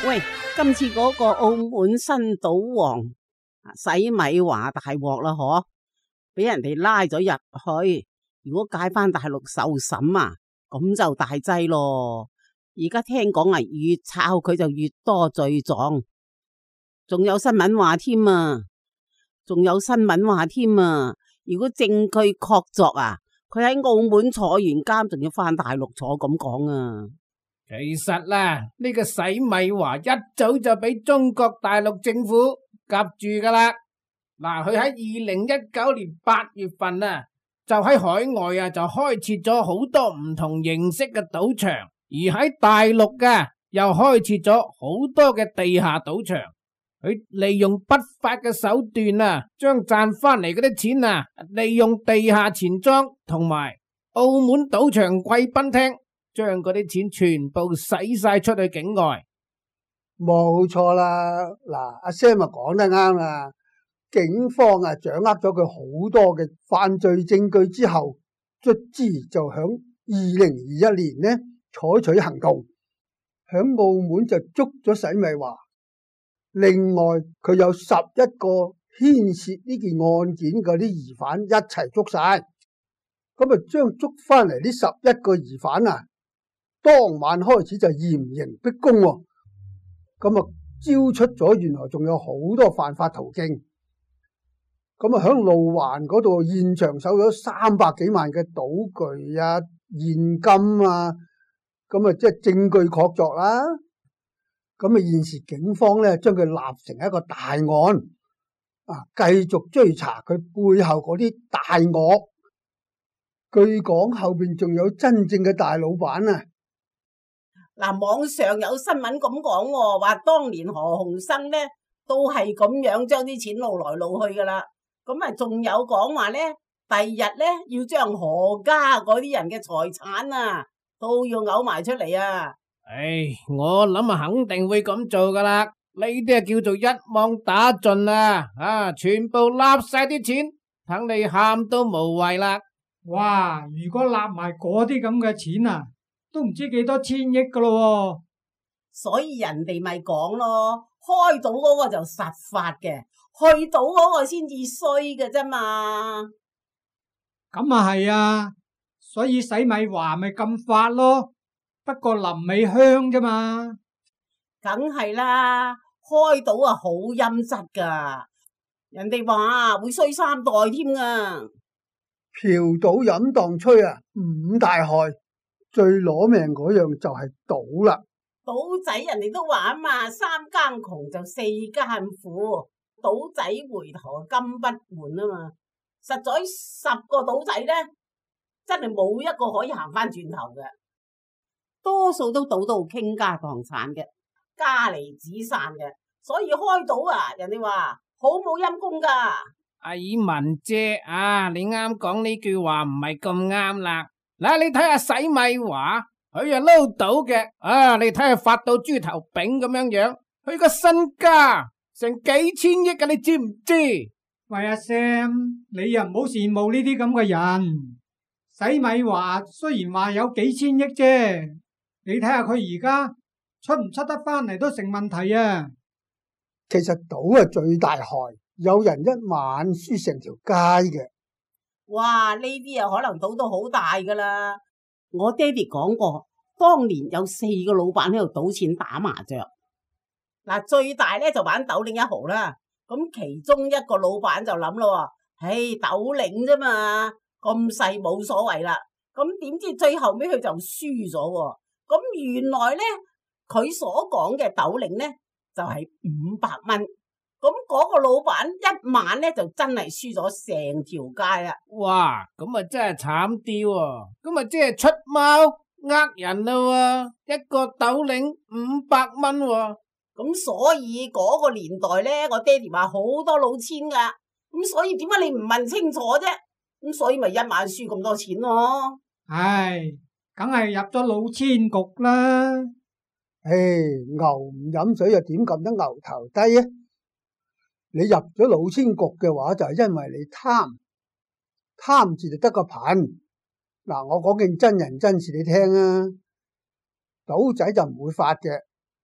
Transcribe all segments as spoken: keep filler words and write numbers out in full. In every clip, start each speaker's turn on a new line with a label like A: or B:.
A: 喂，今次嗰個澳門新賭王洗米華大鑊啦，嗬，俾人哋拉咗入去。如果解返大陸受審啊，咁就大劑咯。而家聽講啊，越抄佢就越多罪狀，仲有新聞話添啊，仲有新聞話添啊。如果證據確鑿啊，佢喺澳門坐完監，仲要返大陸坐，咁講啊。
B: 其實啦，呢個洗米華一早就俾中國大陸政府夾住噶啦。嗱，佢喺二零一九年八月份啊，就喺海外啊就開設咗好多唔同形式嘅賭場，而喺大陸噶又開設咗好多嘅地下賭場。佢利用不法嘅手段啊，將賺翻嚟嗰啲錢啊，利用地下錢莊同埋澳門賭場貴賓廳，將嗰啲錢全部使晒出去境外。
C: 冇錯啦，嗱，阿 Sam 啊講得啱啦。警方啊掌握咗佢好多嘅犯罪證據之後，卒之就響二零二一年呢採取行動，響澳門就捉咗洗米華。另外佢有十一個牽涉呢件案件嗰啲疑犯一齊捉晒，咁啊將捉翻嚟呢十一個疑犯啊，當晚開始就嚴刑逼供，咁啊招出咗原來仲有好多犯法途徑。咁啊響路環嗰度現場搜咗三百幾萬嘅賭具啊、現金啊，咁啊即係證據確鑿啦。咁啊現時警方咧將佢立成一個大案啊，繼續追查佢背後嗰啲大鱷。據講後邊仲有真正嘅大老闆啊！
A: 嗱，網上有新聞咁講，話當年何鴻燊咧都係咁樣將啲錢撈來撈去噶啦。咁啊，仲有講話咧，第二日咧要將何家嗰啲人嘅財產啊都要嘔埋出嚟啊！
B: 唉，我諗啊，肯定會咁做噶啦。呢啲啊叫做一網打盡啊！啊，全部立晒啲錢，等你喊都無謂啦。
D: 哇！如果立埋嗰啲咁嘅錢啊，都唔知幾多千億噶咯。
A: 所以人哋咪講咯，開賭嗰個就實發嘅，去賭嗰個先至衰嘅啫嘛。
D: 咁啊係啊，所以洗米華咪咁發咯。不過臨尾香啫嘛。
A: 梗係啦，開賭啊好陰質噶，人哋話會衰三代添啊。
C: 嫖賭飲蕩吹啊，五大害，最攞命嗰樣就係賭啦。
A: 賭仔人哋都話啊嘛，三更窮就四更苦，賭仔回頭金不換啊嘛。實在十個賭仔咧，真係冇一個可以行翻轉頭嘅，多數都賭到傾家蕩產嘅，家離子散嘅。所以開賭啊，人哋話好冇陰功噶。
B: 阿爾文姐啊，你啱講呢句話唔係咁啱啦。嗱，你睇下洗米華，佢啊撈到嘅啊，你睇下發到豬頭炳咁樣樣，佢個身家成幾千億噶，你知唔知？
D: 喂阿 Sam，你又唔好羨慕呢啲咁嘅人。洗米華雖然話有幾千億啫，你睇下佢而家出唔出得翻嚟都成問題啊。
C: 其實賭係最大害，有人一晚輸成條街嘅。
A: 哇！呢啲啊可能賭到好大噶啦。我爹哋講過，當年有四個老闆喺度賭錢打麻雀。嗱，最大咧就玩斗領一毫啦。咁其中一個老闆就諗咯，唉，斗領啫嘛，咁細冇所謂啦。咁點知最後尾佢就輸咗。咁原來咧佢所講嘅斗領咧就係五百蚊。咁嗰個老闆一晚咧就真係輸咗成條街啦！
B: 哇，咁啊真係慘啲喎，咁啊即係出貓呃人啦喎，一個斗領五百蚊喎，
A: 咁所以嗰個年代咧，我爹哋話好多老千噶，咁所以點解你唔問清楚啫？咁所以咪一晚輸咁多錢咯。
D: 唉，梗係入咗老千局啦。
C: 唉，牛唔飲水又點撳得牛頭低啊？你入咗老千局嘅話，就係因為你貪，貪字就得個貧。嗱，我講件真人真事你聽啊，賭仔就唔會發嘅，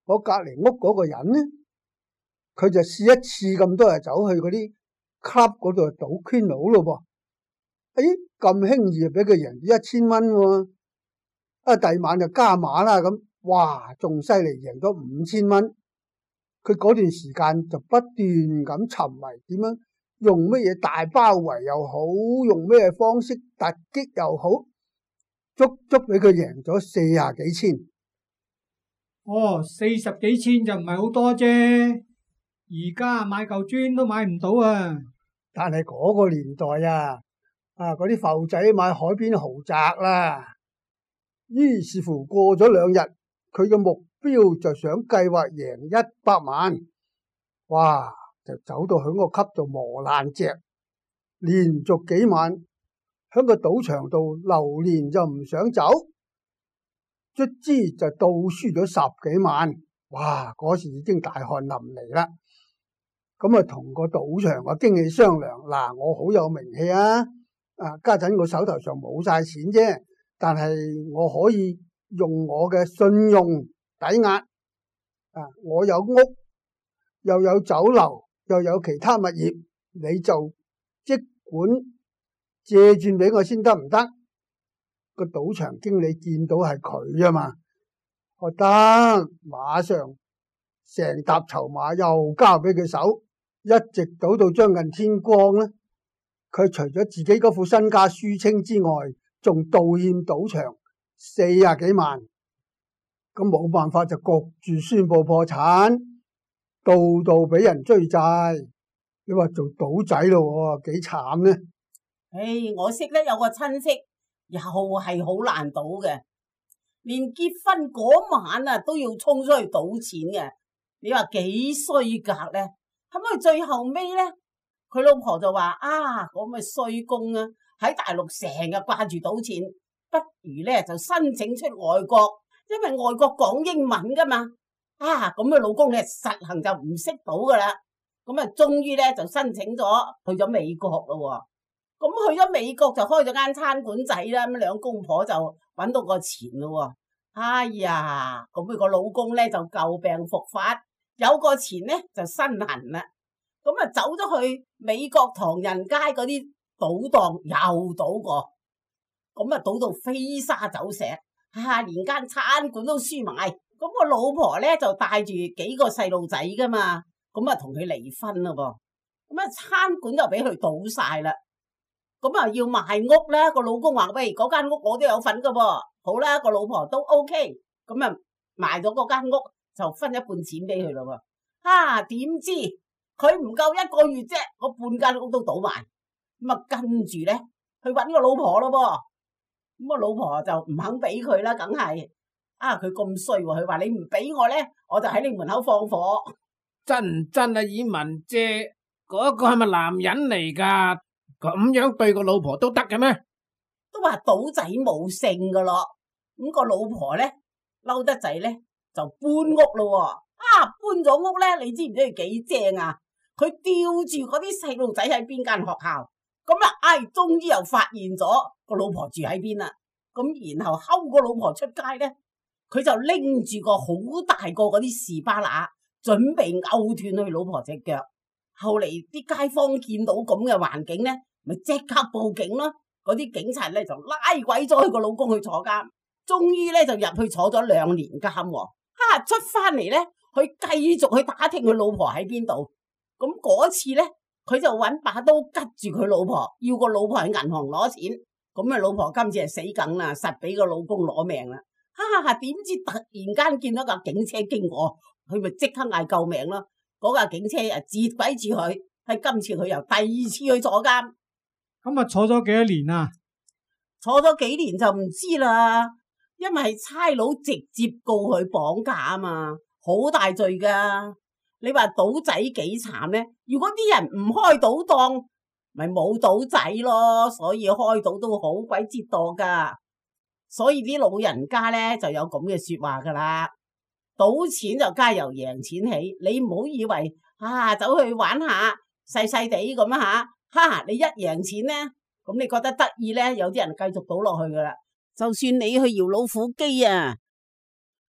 C: 我隔籬屋嗰個人呢，佢就試一次咁多日走去嗰啲 club 嗰度賭圈佬咯噃。誒，咁輕易就俾佢贏咗一千蚊喎！啊，第二晚就加碼啦咁，哇，仲犀利，贏咗五千蚊。佢嗰段時間就不斷咁沉迷，點樣用乜嘢大包圍又好，用咩方式突擊又好，足足俾佢贏咗四廿幾千。
D: 哦，四十幾千就唔係好多啫，而家買嚿磚都買唔到啊！
C: 但係嗰個年代啊，啊嗰啲埠仔買海邊豪宅啦。於是乎過咗兩日，佢嘅目標就想計劃贏一百萬，哇！就走到響個級度磨爛隻，連續幾晚響個賭場度流連就唔想走，卒之就賭輸咗十幾萬，哇！嗰時已經大汗淋漓啦。咁啊，同個賭場個經理商量，嗱，我好有名氣啊，啊家陣我手頭上冇晒錢啫。但係我可以用我嘅信用抵押，啊！我有屋，又有酒樓，又有其他物業，你就即管借轉俾我先得唔得？個賭場經理見到係佢啊嘛，我得，馬上成沓籌碼又交俾佢手，一直賭到將近天光啦。佢除咗自己嗰副身家輸清之外，仲道歉賭場四廿幾萬，咁冇辦法就焗住宣布破產，度度俾人追債。你話做賭仔咯，幾慘呢？
A: 唉，我識得有個親戚又係好難賭嘅，連結婚嗰晚啊都要衝出去賭錢嘅。你話幾衰格呢？係咪最後尾呢？佢老婆就話啊，咁咪衰公啊！喺大陸成日掛住賭錢，不如咧就申請出外國，因為外國講英文噶嘛。啊，咁佢老公咧實行就唔識賭噶啦，咁啊終於咧就申請咗去咗美國咯。咁去咗美國就開咗間餐館仔啦，咁兩公婆就搵到個錢咯。哎呀，咁佢個老公咧就舊病復發，有個錢咧就身痕啦，咁啊走咗去美國唐人街嗰啲賭檔又賭過，咁啊賭到飛沙走石，啊連間餐館都輸埋，咁個老婆咧就帶住幾個細路仔噶嘛，咁啊同佢離婚咯噃，咁啊餐館就俾佢賭晒啦，咁啊要賣屋咧，個老公話喂，嗰間屋我都有份噶噃，好啦，個老婆都 OK，咁啊賣咗嗰間屋就分一半錢俾佢咯喎，啊點知佢唔夠一個月啫，我半間屋都賭埋。咁啊，跟住咧去搵個老婆咯噃，咁啊老婆就唔肯俾佢啦，梗係啊佢咁衰喎，佢話你唔俾我咧，我就喺你門口放火。
B: 真唔真啊？以文姐嗰個係咪男人嚟噶？咁樣對個老婆都得嘅咩？
A: 都話賭仔冇性噶咯，咁個老婆咧嬲得滯咧就搬屋咯，啊搬咗屋咧，你知唔知佢幾正啊？佢吊住嗰啲細路仔喺邊間學校。咁啊，唉，終於又發現咗個老婆住喺邊啦。咁然後睺個老婆出街咧，佢就拎住個好大個嗰啲士巴拿，準備拗斷佢老婆隻腳。後嚟啲街坊見到咁嘅環境咧，咪即刻報警咯。嗰啲警察咧就拉鬼咗佢個老公去坐監，終於咧就入去坐咗兩年監。哈，出翻嚟咧，佢繼續去打聽佢老婆喺邊度。咁嗰次咧。佢就揾把刀吉住佢老婆，要個老婆喺銀行攞錢，咁啊老婆今次係死梗啦，實俾個老公攞命啦。哈哈，點知突然間見到架警車經過，佢咪即刻嗌救命咯。嗰架警車啊截鬼住佢，喺今次佢又第二次去坐監。
D: 咁啊坐咗幾多年啊？
A: 坐咗幾年就唔知啦，因為係差佬直接告佢綁架啊嘛，好大罪噶。你話賭仔幾慘呢？如果啲人唔開賭檔，咪冇賭仔咯。所以開賭都好鬼折墮噶。所以啲老人家咧就有咁嘅說話噶啦。賭錢就梗係由贏錢起，你唔好以為啊走去玩下細細地咁啊吓，哈你一贏錢咧，咁你覺得得意咧，有啲人繼續賭落去噶啦。就算你去搖老虎機啊，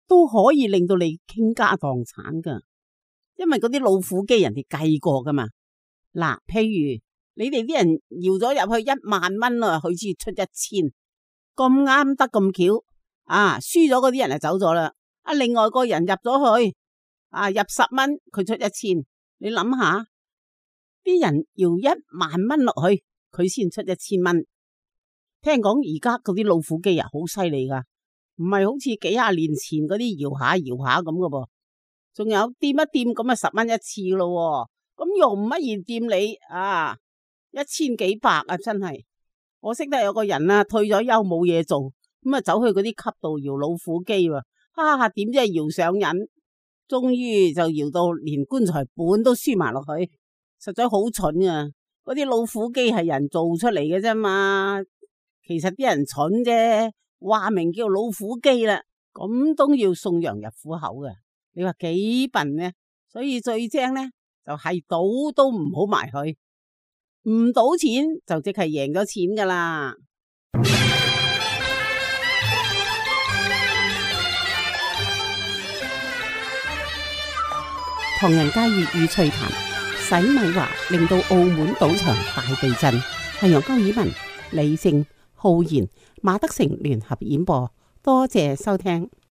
A: 都可以令到你傾家蕩產噶。因為嗰啲老虎機人哋計過噶嘛。嗱，譬如你哋啲人搖咗入去一萬蚊啊，佢先出一千，咁啱得咁巧啊，輸咗嗰啲人就走咗啦。啊，另外個人入咗去啊，入十蚊佢出一千，你諗下，啲人搖一萬蚊落去，佢先出一千蚊。聽講而家嗰啲老虎機啊，好犀利噶，唔係好似幾廿年前嗰啲搖下搖下咁噶噃。仲有掂一掂咁啊，十蚊一次咯，咁用乜嘢掂你啊？一千幾百啊，真係！我識得有個人啊，退咗休冇嘢做，咁啊走去嗰啲級度搖老虎機喎，啊點知係搖上癮，終於就搖到連棺材本都輸埋落去，實在好蠢啊！嗰啲老虎機係人做出嚟嘅啫嘛，其實啲人蠢啫，話明叫老虎機啦，咁都要送羊入虎口嘅。你話幾笨呢？所以最精呢，就係賭都唔好埋去，唔賭錢就即係贏咗錢噶啦。唐人街粵語趣談，洗米華令到澳門賭場大地震，係由高爾文、李靜、浩然、馬德成聯合演播，多謝收聽。